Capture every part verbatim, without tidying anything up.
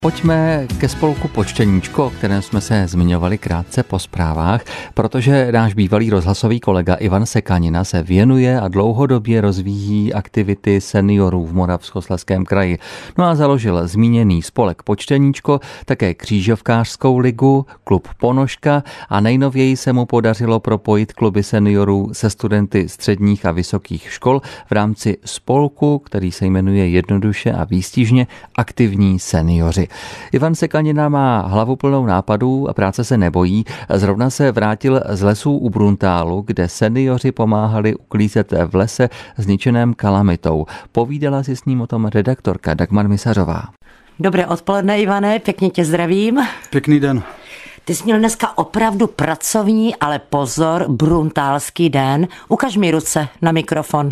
Pojďme ke spolku Počteníčko, o kterém jsme se zmiňovali krátce po zprávách, protože náš bývalý rozhlasový kolega Ivan Sekanina se věnuje a dlouhodobě rozvíjí aktivity seniorů v Moravskoslezském kraji. No a založil zmíněný spolek Počteníčko, také křížovkářskou ligu, klub Ponožka a nejnověji se mu podařilo propojit kluby seniorů se studenty středních a vysokých škol v rámci spolku, který se jmenuje jednoduše a výstižně Aktivní seniori. Ivan Sekanina má hlavu plnou nápadů a práce se nebojí. Zrovna se vrátil z lesů u Bruntálu, kde seniori pomáhali uklízet v lese zničeném kalamitou. Povídala si s ním o tom redaktorka Dagmar Misařová. Dobré odpoledne, Ivane, pěkně tě zdravím. Pěkný den. Ty jsi měl dneska opravdu pracovní, ale pozor, bruntálský den. Ukaž mi ruce na mikrofon.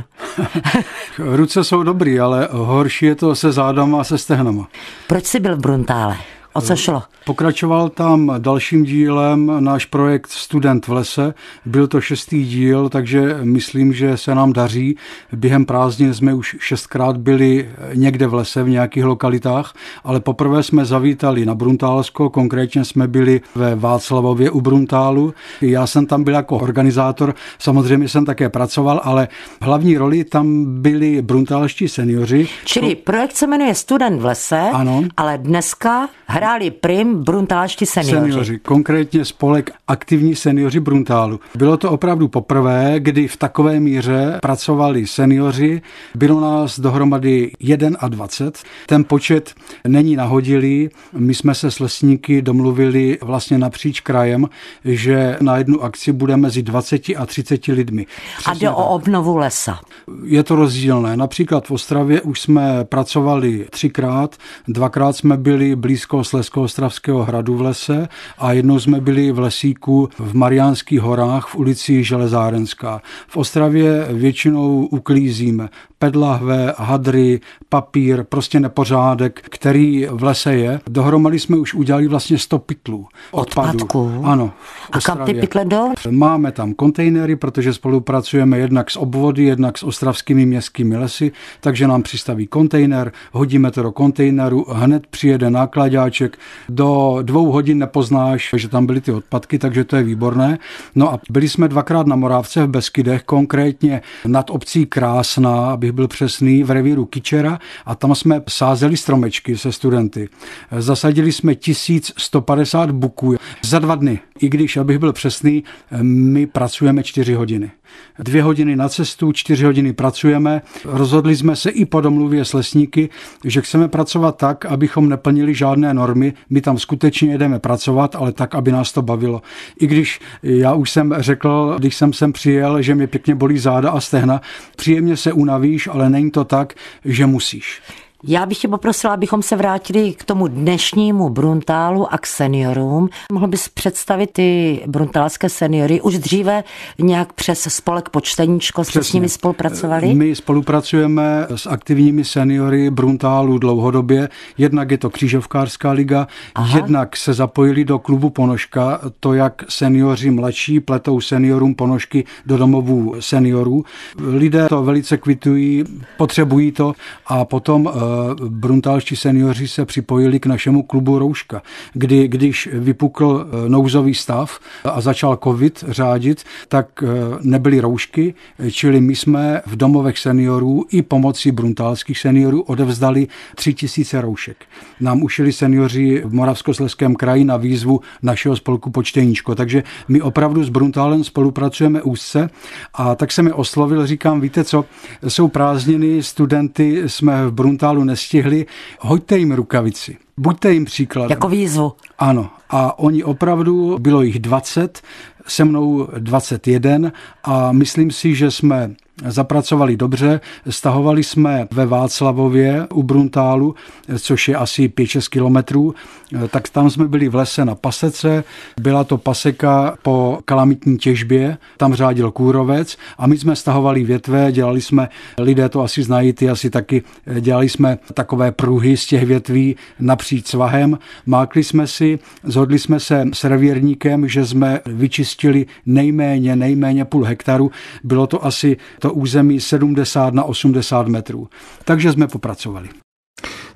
Ruce jsou dobrý, ale horší je to se zádama a se stehnama. Proč jsi byl v Bruntále? O co šlo? Pokračoval tam dalším dílem náš projekt Student v lese. Byl to šestý díl, takže myslím, že se nám daří. Během prázdnin jsme už šestkrát byli někde v lese, v nějakých lokalitách, ale poprvé jsme zavítali na Bruntálsko, konkrétně jsme byli ve Václavově u Bruntálu. Já jsem tam byl jako organizátor, samozřejmě jsem také pracoval, ale hlavní roli tam byli bruntálští seniori. Čili projekt se jmenuje Student v lese, ano. Ale dneska hráli prim bruntálští seniori. Seniori, konkrétně spolek Aktivní seniori Bruntálu. Bylo to opravdu poprvé, kdy v takové míře pracovali seniori. Bylo nás dohromady dvacet jedna. Ten počet není nahodilý. My jsme se s lesníky domluvili vlastně napříč krajem, že na jednu akci bude mezi dvaceti a třiceti lidmi. Přesně a jde o obnovu lesa. Je to rozdílné. Například v Ostravě už jsme pracovali třikrát, dvakrát jsme byli blízko Slezsko-Ostravského hradu v lese a jednou jsme byli v lesíku v Mariánských horách v ulici Železárenská. V Ostravě většinou uklízíme pedlahve, hadry, papír, prostě nepořádek, který v lese je. Dohromady jsme už udělali vlastně sto pytlů odpadů. Odpadku? Ano. A kam ty pytle jdou? Máme tam kontejnery, protože spolupracujeme jednak s obvody, jednak s ostravskými městskými lesy, takže nám přistaví kontejner, hodíme to do kontejneru, hned přijede nákladáček, do dvou hodin nepoznáš, že tam byly ty odpadky, takže to je výborné. No a byli jsme dvakrát na Moravce v Beskydech, konkrétně nad obcí Krásná, abych byl přesný, v revíru Kyčera, a tam jsme sázeli stromečky se studenty. Zasadili jsme tisíc sto padesát buků za dva dny. I když, abych byl přesný, my pracujeme čtyři hodiny. Dvě hodiny na cestu, čtyři hodiny pracujeme. Rozhodli jsme se i po domluvě s lesníky, že chceme pracovat tak, abychom neplnili žádné normy. My tam skutečně jedeme pracovat, ale tak, aby nás to bavilo. I když já už jsem řekl, když jsem sem přijel, že mě pěkně bolí záda a stehna, příjemně se unavíš, ale není to tak, že musíš. Já bych tě poprosila, abychom se vrátili k tomu dnešnímu Bruntálu a k seniorům. Mohl bys představit ty bruntálské seniory? Už dříve nějak přes spolek Počteníčko jste s nimi spolupracovali? My spolupracujeme s aktivními seniory Bruntálu dlouhodobě. Jednak je to křížovkářská liga, Aha. jednak se zapojili do klubu Ponožka, to jak seniori mladší pletou seniorům ponožky do domovů seniorů. Lidé to velice kvitují, potřebují to a potom bruntálští seniori se připojili k našemu klubu Rouška, kdy když vypukl nouzový stav a začal covid řádit, tak nebyly roušky, čili my jsme v domovech seniorů i pomocí bruntálských seniorů odevzdali tři tisíce roušek. Nám ušili seniori v Moravskoslezském kraji na výzvu našeho spolku Počteníčko, takže my opravdu s Bruntálem spolupracujeme úzce a tak se mi oslovil, říkám, víte co, jsou prázdniny, studenty jsme v Bruntálu nestihli, hoďte jim rukavici. Buďte jim příkladem. Jako výzvu. Ano. A oni opravdu, bylo jich dvacet, se mnou dvacet jedna a myslím si, že jsme zapracovali dobře. Stahovali jsme ve Václavově u Bruntálu, což je asi pět šest kilometrů, tak tam jsme byli v lese na pasece. Byla to paseka po kalamitní těžbě, tam řádil kůrovec a my jsme stahovali větve, dělali jsme, lidé to asi znají, ty asi taky, dělali jsme takové pruhy z těch větví napříč svahem, mákli jsme si, zhodli jsme se s revírníkem, že jsme vyčistili nejméně, nejméně půl hektaru, bylo to asi to území sedmdesát na osmdesát metrů. Takže jsme popracovali.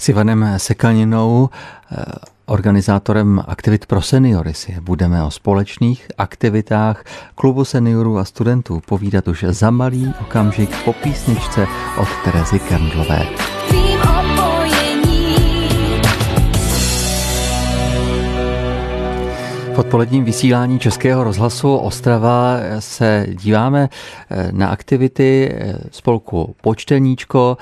S Ivanem Sekaninou, organizátorem aktivit pro seniory, si budeme o společných aktivitách Klubu seniorů a studentů povídat už za malý okamžik po písničce od Terezy Kerndlové. V odpoledním vysílání Českého rozhlasu Ostrava se díváme na aktivity spolku Počteníčko,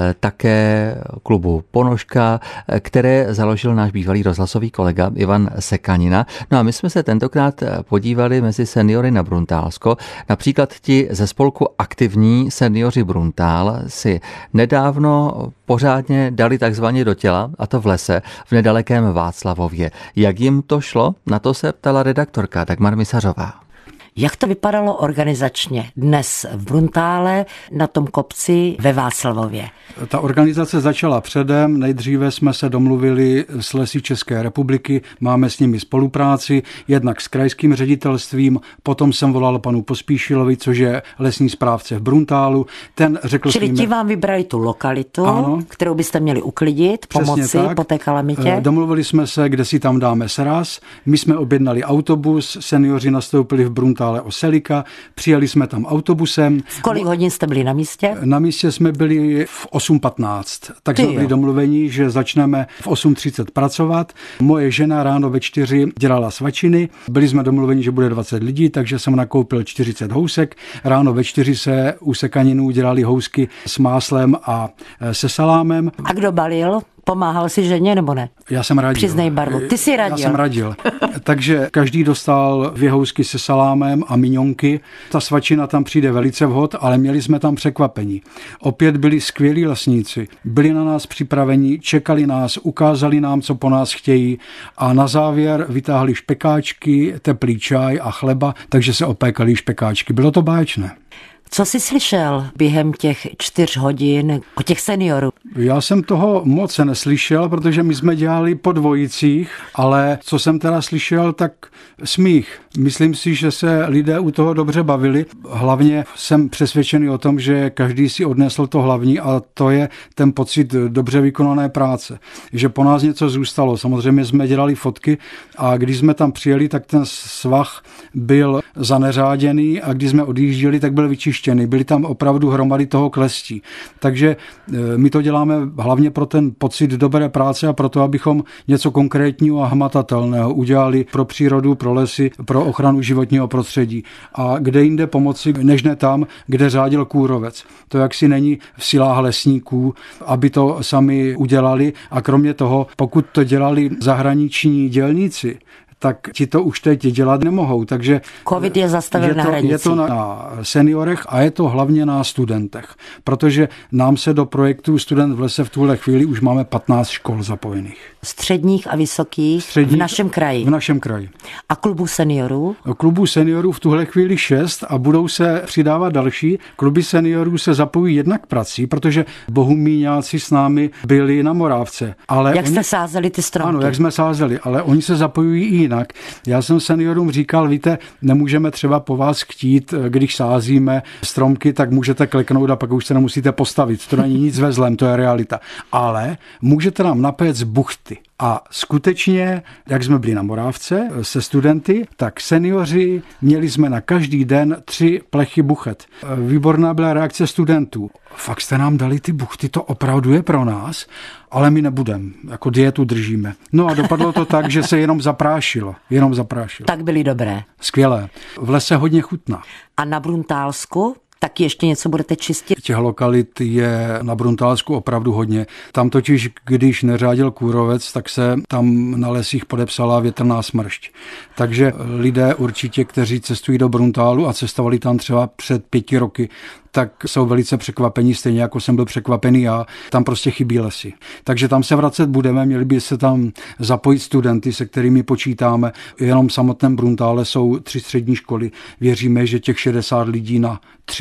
také klubu Ponožka, které založil náš bývalý rozhlasový kolega Ivan Sekanina. No a my jsme se tentokrát podívali mezi seniory na Bruntálsko. Například ti ze spolku Aktivní seniori Bruntál si nedávno pořádně dali takzvaně do těla, a to v lese, v nedalekém Václavově. Jak jim to šlo? Na to se ptala redaktorka Dagmar Misařová. Jak to vypadalo organizačně dnes v Bruntále na tom kopci ve Václavově? Ta organizace začala předem, nejdříve jsme se domluvili s Lesy České republiky, máme s nimi spolupráci, jednak s krajským ředitelstvím, potom jsem volal panu Pospíšilovi, což je lesní správce v Bruntálu. Ten řekl Čili svým... ti vám vybrali tu lokalitu, ano, kterou byste měli uklidit, pomoci tak. po té kalamitě? Domluvili jsme se, kde si tam dáme sraz, my jsme objednali autobus, seniori nastoupili v Bruntále o Selika, přijeli jsme tam autobusem. V kolik hodin jste byli na místě? Na místě jsme byli v osm patnáct, tak jsme byli domluveni, že začneme v osm třicet pracovat. Moje žena ráno ve čtyři dělala svačiny, byli jsme domluveni, že bude dvacet lidí, takže jsem nakoupil čtyřicet housek. Ráno ve čtyři se u Sekaninů dělali housky s máslem a se salámem. A kdo balil? Pomáhal si ženě nebo ne? Já jsem radil. Přiznej barvu. Ty jsi radil. Já jsem radil. Takže každý dostal dvě housky se salámem a miňonky. Ta svačina tam přijde velice vhod, ale měli jsme tam překvapení. Opět byli skvělí lesníci. Byli na nás připraveni, čekali nás, ukázali nám, co po nás chtějí a na závěr vytáhli špekáčky, teplý čaj a chleba, takže se opékali špekáčky. Bylo to báječné. Co jsi slyšel během těch čtyř hodin o těch seniorů? Já jsem toho moc neslyšel, protože my jsme dělali po dvojicích, ale co jsem teda slyšel, tak smích. Myslím si, že se lidé u toho dobře bavili. Hlavně jsem přesvědčený o tom, že každý si odnesl to hlavní a to je ten pocit dobře vykonané práce. Že po nás něco zůstalo. Samozřejmě jsme dělali fotky a když jsme tam přijeli, tak ten svah byl zaneřáděný a když jsme odjížděli, tak byl vyčištěný. Byly tam opravdu hromady toho klestí. Takže my to děláme hlavně pro ten pocit dobré práce a proto, abychom něco konkrétního a hmatatelného udělali pro přírodu, pro lesy, pro ochranu životního prostředí. A kde jinde pomoci, než ne tam, kde řádil kůrovec. To jaksi není v silách lesníků, aby to sami udělali a kromě toho, pokud to dělali zahraniční dělníci, tak ti to už teď dělat nemohou. Takže Covid je zastavil je to, na hranici. Je to na, na seniorech a je to hlavně na studentech. Protože nám se do projektu Student v lese v tuhle chvíli už máme patnáct škol zapojených. Středních a vysokých Středních, v našem kraji. V našem kraji. A klubu seniorů? Klubu seniorů v tuhle chvíli šest a budou se přidávat další. Kluby seniorů se zapojí jednak prací, protože bohumíňáci s námi byli na Morávce. Ale jak oni, jste sázeli ty stromky? Ano, jak jsme sázeli, ale oni se zapojují i jinak. Já jsem seniorům říkal, víte, nemůžeme třeba po vás chtít, když sázíme stromky, tak můžete kleknout a pak už se nemusíte postavit. To není nic ve zlém, to je realita. Ale můžete nám napéct buchty. A skutečně, jak jsme byli na Morávce se studenty, tak seniori měli jsme na každý den tři plechy buchet. Výborná byla reakce studentů. Fakt jste nám dali ty buchty, to opravdu je pro nás, ale my nebudeme, jako dietu držíme. No a dopadlo to tak, že se jenom zaprášilo, jenom zaprášilo. Tak byly dobré. Skvělé. V lese hodně chutná. A na Bruntálsku? Tak ještě něco budete čistit? Těch lokalit je na Bruntálsku opravdu hodně. Tam totiž, když neřádil kůrovec, tak se tam na lesích podepsala větrná smršť. Takže lidé určitě, kteří cestují do Bruntálu a cestovali tam třeba před pěti roky, tak jsou velice překvapení, stejně jako jsem byl překvapený já. Tam prostě chybí lesy. Takže tam se vracet budeme, měli by se tam zapojit studenty, se kterými počítáme. Jenom v samotném Bruntále jsou tři střední školy. Věříme, že těch šedesát lidí na tři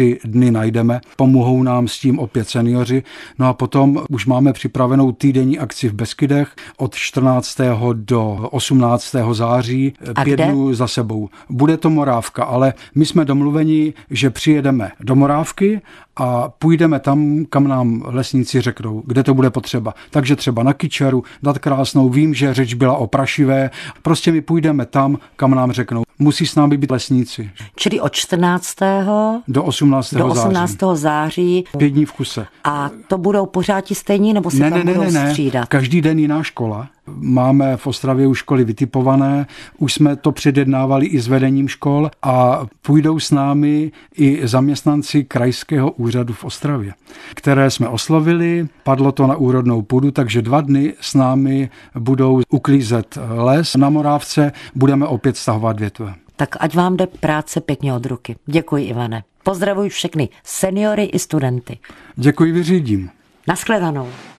ty dny najdeme. Pomohou nám s tím opět seniori. No a potom už máme připravenou týdenní akci v Beskydech od čtrnáctého do osmnáctého září. A pět kde? dnů za sebou. Bude to Morávka, ale my jsme domluveni, že přijedeme do Morávky a půjdeme tam, kam nám lesníci řeknou, kde to bude potřeba. Takže třeba na Kyčeru, Nad Krásnou, vím, že řeč byla o Prašivé, prostě my půjdeme tam, kam nám řeknou. Musí s námi být lesníci. Čili od čtrnáctého Do osmnáctého do osmnáctého září. Pět dní v kuse. A to budou pořád ti stejní, nebo se Ne, tam ne, ne, budou ne, ne. střídat? Každý den jiná škola. Máme v Ostravě už školy vytipované, už jsme to předjednávali i s vedením škol a půjdou s námi i zaměstnanci krajského úřadu v Ostravě, které jsme oslovili, padlo to na úrodnou půdu, takže dva dny s námi budou uklízet les na Morávce, budeme opět stahovat větve. Tak ať vám jde práce pěkně od ruky. Děkuji, Ivane. Pozdravuji všechny seniory i studenty. Děkuji, vyřídím. Naschledanou.